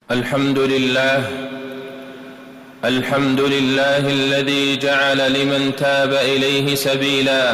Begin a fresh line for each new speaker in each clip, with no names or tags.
الحمد لله الذي جعل لمن تاب إليه سبيلا،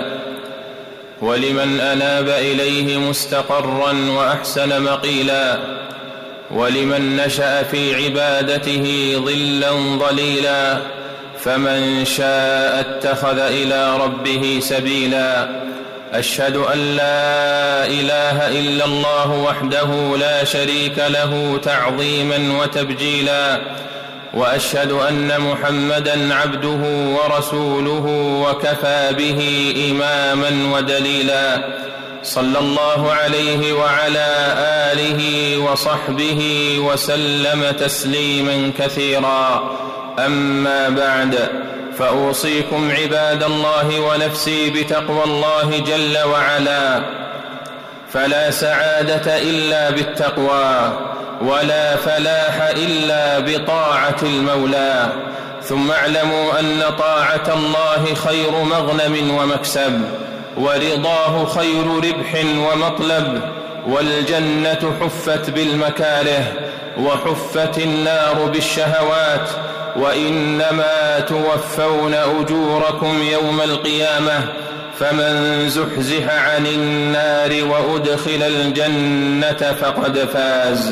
ولمن أناب إليه مستقرا وأحسن مقيلا، ولمن نشأ في عبادته ظلا ظليلا، فمن شاء اتخذ إلى ربه سبيلا. أشهد أن لا إله إلا الله وحده لا شريك له تعظيما وتبجيلا، وأشهد أن محمدا عبده ورسوله وكفى به إماما ودليلا، صلى الله عليه وعلى آله وصحبه وسلم تسليما كثيرا. أما بعد، فأوصيكم عباد الله ونفسي بتقوى الله جل وعلا، فلا سعادة إلا بالتقوى، ولا فلاح إلا بطاعة المولى. ثم اعلموا أن طاعة الله خير مغنم ومكسب، ورضاه خير ربح ومطلب، والجنة حفت بالمكاره، وحفت النار بالشهوات، وإنما توفون أجوركم يوم القيامة، فمن زحزح عن النار وأدخل الجنة فقد فاز.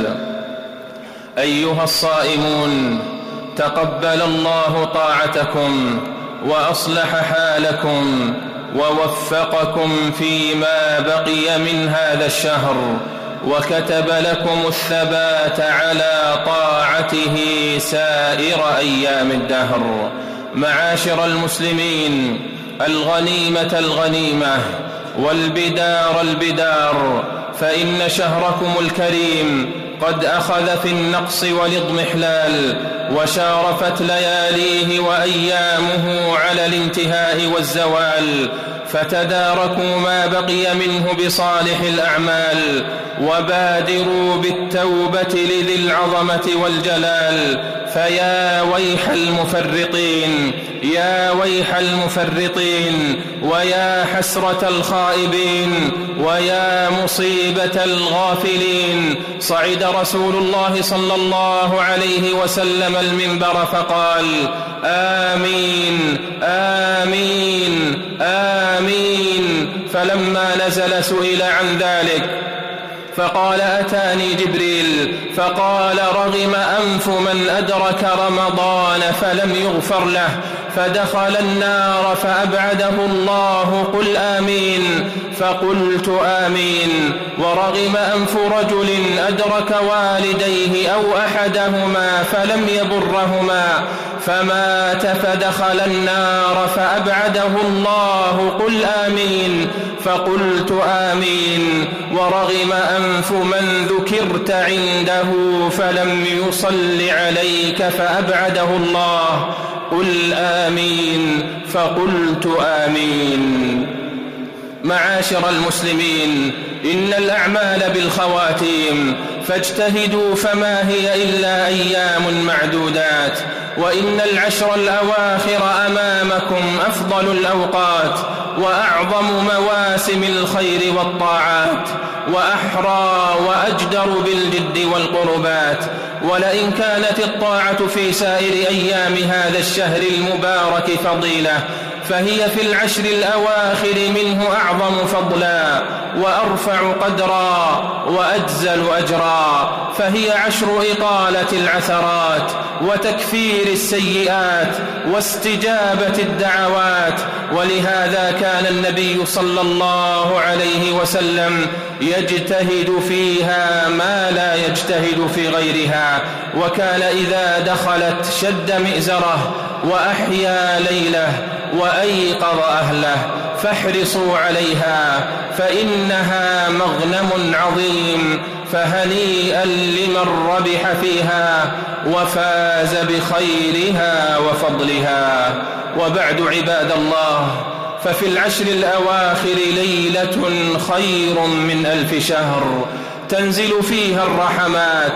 أيها الصائمون، تقبل الله طاعتكم وأصلح حالكم ووفقكم فيما بقي من هذا الشهر، وكتب لكم الثبات على طاعته سائر أيام الدهر. معاشر المسلمين، الغنيمة الغنيمة، والبدار البدار، فإن شهركم الكريم قد أخذ في النقص والاضمحلال، وشارفت لياليه وأيامه على الانتهاء والزوال، فتداركوا ما بقي منه بصالح الأعمال، وبادروا بالتوبة لذي العظمة والجلال. فيا ويح المفرطين، يا ويح المفرطين، ويا حسرة الخائبين، ويا مصيبة الغافلين. صعد رسول الله صلى الله عليه وسلم المنبر فقال: آمين آمين آمين. فلما نزل سئل عن ذلك فقال: أتاني جبريل فقال: رغم أنف من أدرك رمضان فلم يغفر له، فدخل النار فأبعده الله، قل آمين. فقلت آمين. ورغم أنف رجل أدرك والديه أو أحدهما فلم يبرهما، فمات فدخل النار فأبعده الله، قل آمين. فقلت آمين. ورغم أنف من ذكرت عنده فلم يصل عليك فأبعده الله، قل آمين. فقلت آمين. معاشر المسلمين، إن الأعمال بالخواتيم، فاجتهدوا، فما هي إلا أيام معدودات، وإن العشر الأواخر أمامكم أفضل الأوقات، وأعظم مواسم الخير والطاعات، وأحرى وأجدر بالجد والقربات. ولئن كانت الطاعة في سائر أيام هذا الشهر المبارك فضيلة، فهي في العشر الأواخر منه أعظم فضلا، وأرفع قدرا، وأجزل أجرا. فهي عشر إطالة العثرات، وتكفير السيئات، واستجابة الدعوات. ولهذا كان النبي صلى الله عليه وسلم يجتهد فيها ما لا يجتهد في غيرها، وكان إذا دخلت شد مئزره وأحيا ليله وأيقظ أهله. فاحرصوا عليها، فإنها مغنم عظيم، فهنيئا لمن ربح فيها وفاز بخيرها وفضلها. وبعد عباد الله، ففي العشر الأواخر ليلة خير من 1000 شهر، تنزل فيها الرحمات،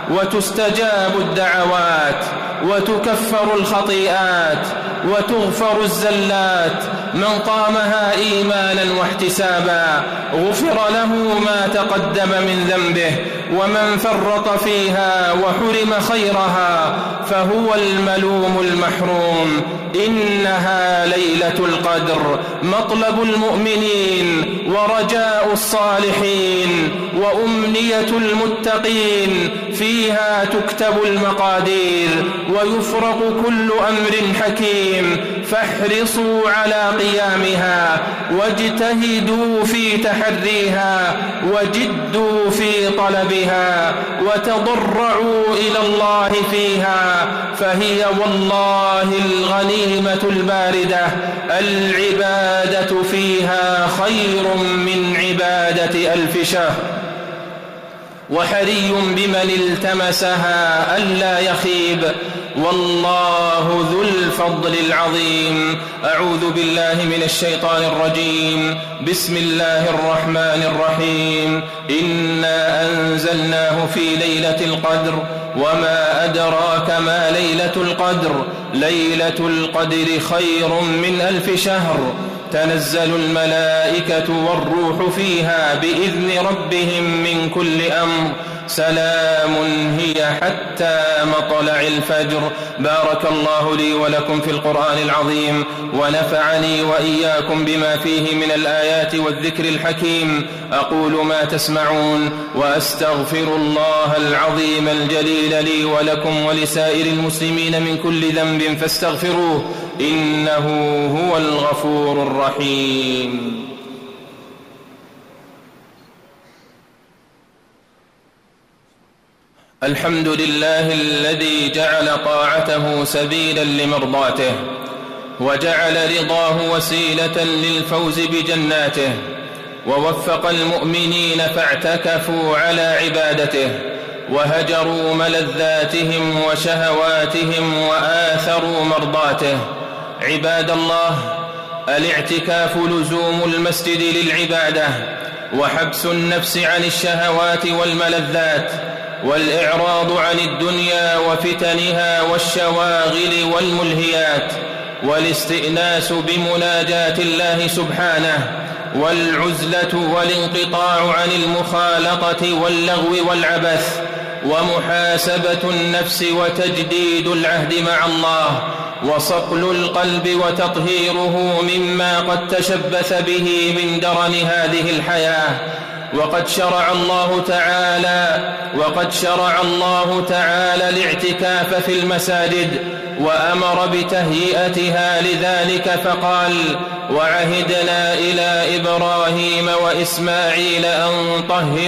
وتستجاب الدعوات، وتكفر الخطيئات، وتغفر الزلات. من قامها إيمانا واحتسابا غفر له ما تقدم من ذنبه، ومن فرط فيها وحرم خيرها فهو الملوم المحروم. إنها ليلة القدر، مطلب المؤمنين ورجاء الصالحين وأمنية المتقين، فيها تكتب المقادير ويفرق كل أمر حكيم، فاحرصوا على قيامها واجتهدوا في تحريها وجدوا في طلبها وتضرعوا إلى الله فيها، فهي والله الغنيمة الباردة. العبادة فيها خير من عبادة 1000 شهر، وحري بمن التمسها ألا يخيب، والله ذو الفضل العظيم. أعوذ بالله من الشيطان الرجيم. بسم الله الرحمن الرحيم. إنا أنزلناه في ليلة القدر، وما أدراك ما ليلة القدر. ليلة القدر خير من 1000 شهر. تنزل الملائكة والروح فيها بإذن ربهم من كل أمر. سلام هي حتى مطلع الفجر. بارك الله لي ولكم في القرآن العظيم، ونفعني وإياكم بما فيه من الآيات والذكر الحكيم. أقول ما تسمعون، وأستغفر الله العظيم الجليل لي ولكم ولسائر المسلمين من كل ذنب فاستغفروه، إنه هو الغفور الرحيم. الحمد لله الذي جعل طاعته سبيلا لمرضاته، وجعل رضاه وسيلة للفوز بجناته، ووفق المؤمنين فاعتكفوا على عبادته، وهجروا ملذاتهم وشهواتهم وآثروا مرضاته. عباد الله، الاعتكاف لزوم المسجد للعبادة، وحبس النفس عن الشهوات والملذات، والإعراض عن الدنيا وفتنها والشواغل والملهيات، والاستئناس بمناجاة الله سبحانه، والعزلة والانقطاع عن المخالطة واللغو والعبث، ومحاسبة النفس وتجديد العهد مع الله، وصقل القلب وتطهيره مما قد تشبث به من درن هذه الحياة. وقد شرع الله تعالى الاعتكاف في المساجد، وأمر بتهيئتها لذلك فقال: وعهدنا إلى إبراهيم وإسماعيل أن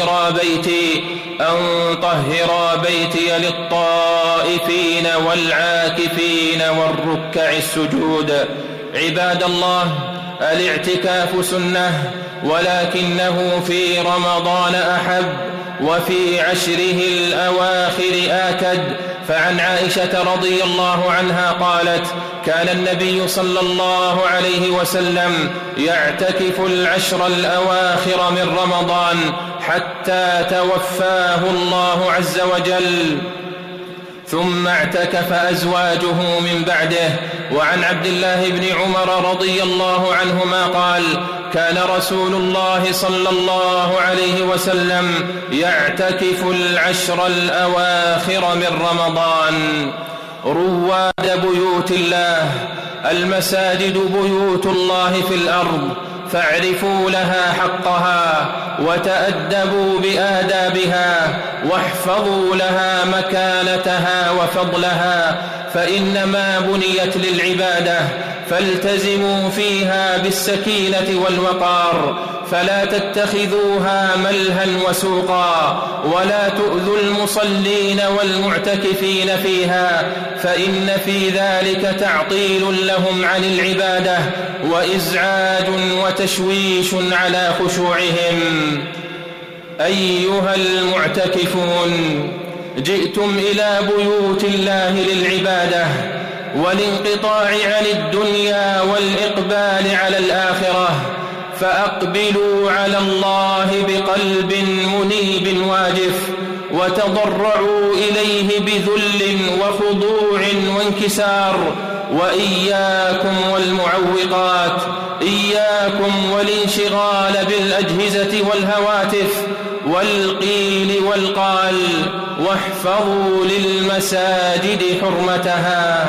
طهرا بيتي للطائفين والعاكفين والركع السجود. عباد الله، الاعتكاف سنة، ولكنه في رمضان أحب، وفي عشره الأواخر آكد. فعن عائشة رضي الله عنها قالت: كان النبي صلى الله عليه وسلم يعتكف العشر الأواخر من رمضان حتى توفاه الله عز وجل، ثم اعتكف أزواجه من بعده. وعن عبد الله بن عمر رضي الله عنهما قال: كان رسول الله صلى الله عليه وسلم يعتكف العشر الأواخر من رمضان. رواد بيوت الله، المساجد بيوت الله في الأرض، فاعرفوا لها حقها وتأدبوا بآدابها، واحفظوا لها مكانتها وفضلها، فإنما بنيت للعبادة، فالتزموا فيها بالسكينة والوقار، فلا تتخذوها ملها وسوقا، ولا تؤذوا المصلين والمعتكفين فيها، فإن في ذلك تعطيل لهم عن العبادة وإزعاج وتشويش على خشوعهم. أيها المعتكفون، جئتم إلى بيوت الله للعبادة والانقطاع عن الدنيا والإقبال على الآخرة، فأقبلوا على الله بقلب منيب واجف، وتضرعوا إليه بذل وخضوع وانكسار. وإياكم والمعوقات، إياكم والانشغال بالأجهزة والهواتف، والقيل والقال، واحفظوا للمساجد حرمتها.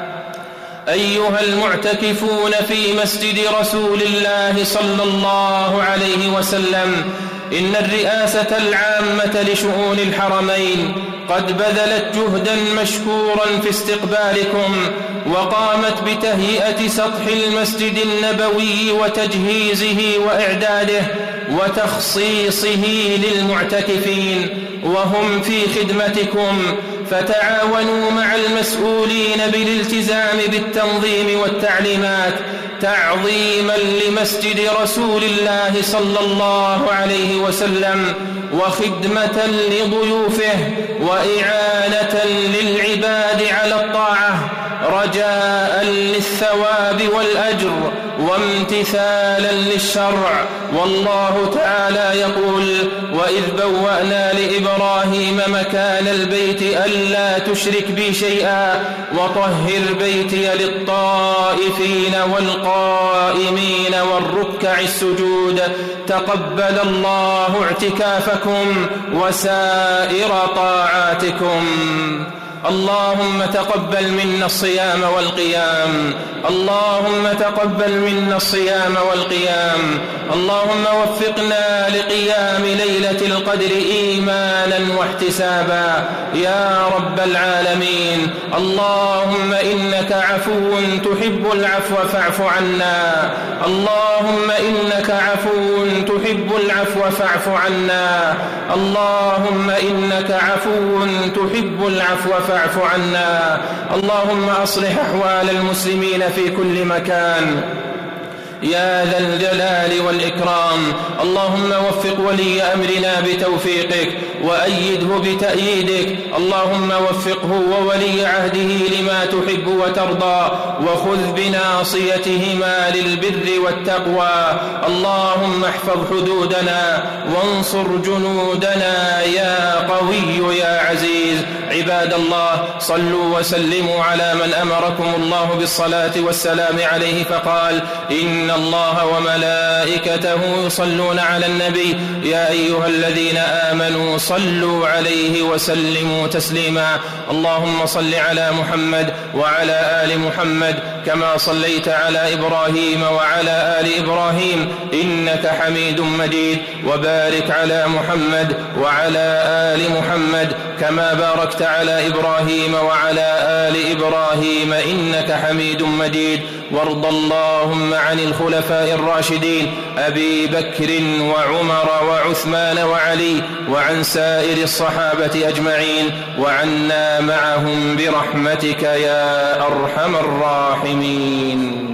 أيها المعتكفون في مسجد رسول الله صلى الله عليه وسلم، إن الرئاسة العامة لشؤون الحرمين قد بذلت جهدا مشكورا في استقبالكم، وقامت بتهيئة سطح المسجد النبوي وتجهيزه وإعداده وتخصيصه للمعتكفين وهم في خدمتكم، فتعاونوا مع المسؤولين بالالتزام بالتنظيم والتعليمات تعظيما لمسجد رسول الله صلى الله عليه وسلم، وخدمة لضيوفه، وإعانة للعباد على الطاعة، رجاء للثواب والأجر، وامتثالا للشرع. والله تعالى يقول: وإذ بوأنا لإبراهيم مكان البيت ألا تشرك بي شيئا وطهر بيتي للطائفين والقائمين والركع السجود. تقبل الله اعتكافكم وسائر طاعاتكم. اللهم تقبل منا الصيام والقيام، اللهم تقبل منا الصيام والقيام. اللهم وفقنا لقيام ليلة القدر إيمانا واحتسابا يا رب العالمين. اللهم إنك عفو تحب العفو فاعف عنا، اللهم إنك عفو تحب العفو فاعف عنا، اللهم إنك عفو تحب العفو فاعف عنا. اللهم أصلح أحوال المسلمين في كل مكان يا ذا الجلال والإكرام. اللهم وفق ولي أمرنا بتوفيقك وأيده بتأييدك. اللهم وفقه وولي عهده لما تحب وترضى، وخذ بناصيتهما للبر والتقوى. اللهم احفظ حدودنا وانصر جنودنا يا قوي يا عزيز. عباد الله، صلوا وسلموا على من أمركم الله بالصلاة والسلام عليه فقال: إن الله وملائكته يصلون على النبي يا أيها الذين آمنوا صلوا عليه وسلموا تسليما. اللهم صل على محمد وعلى آل محمد كما صليت على إبراهيم وعلى آل إبراهيم إنك حميد مجيد، وبارك على محمد وعلى آل محمد كما باركت على إبراهيم وعلى آل إبراهيم إنك حميد مجيد. وارض اللهم عن الخلفاء الراشدين أبي بكر وعمر وعثمان وعلي، وعن سائر الصحابة أجمعين، وعنا معهم برحمتك يا أرحم الراحمين.